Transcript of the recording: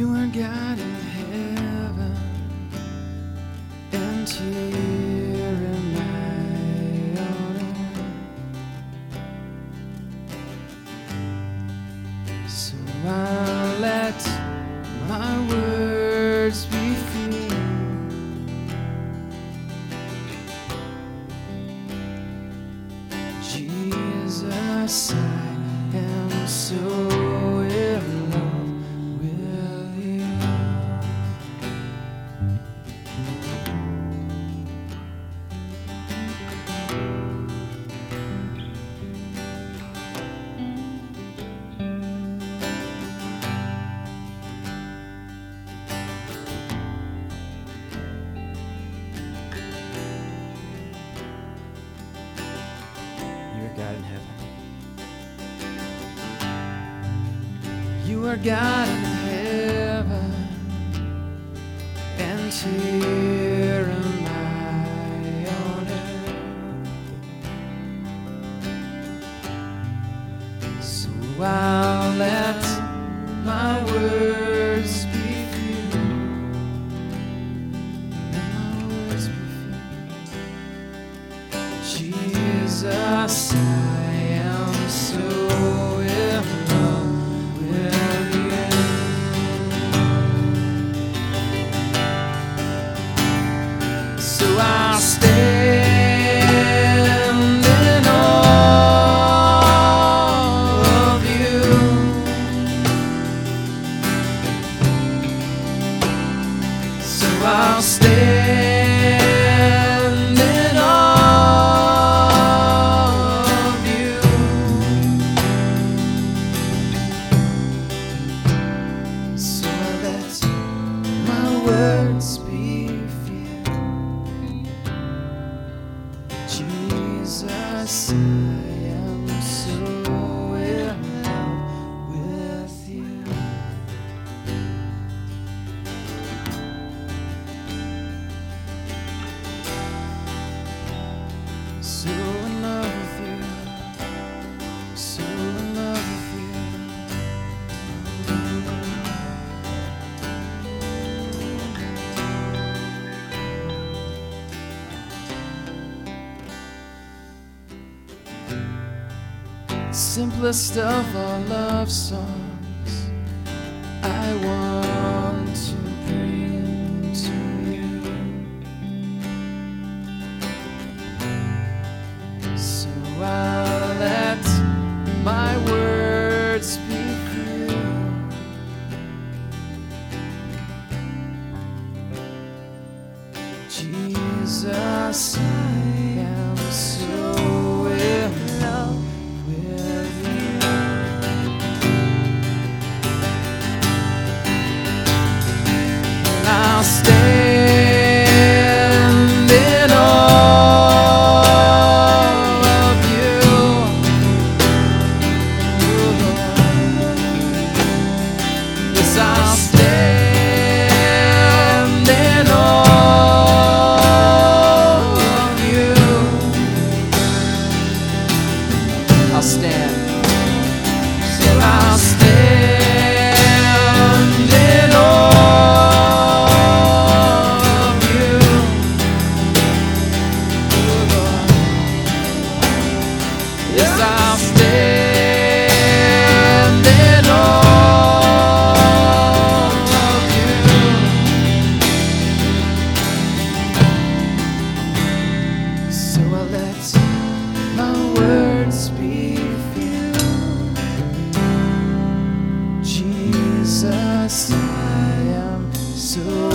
You are God in heaven, and here am I on earth. So I'll let my words be free. Jesus, I am so in love with you. You're God in heaven. You are God in heaven, and here am I on earth. So I'll let my words be few. Let my words be few. Jesus, I am so in love with you. So I'll stand in awe of you. So I'll stand in awe of you. So I let my words be few. Jesus, I am so in love with you. So in love with you. So in love with you. Simplest of all love songs I want to bring to you. So I'll let my words be few. Jesus, I am so in love with you. And I'll stand in awe of you. Yes, I'll stand in awe of you. I'll stand. So I'll stand in awe of you. Yes, I'll stand in awe of you. So I let my words be few. Jesus, I am so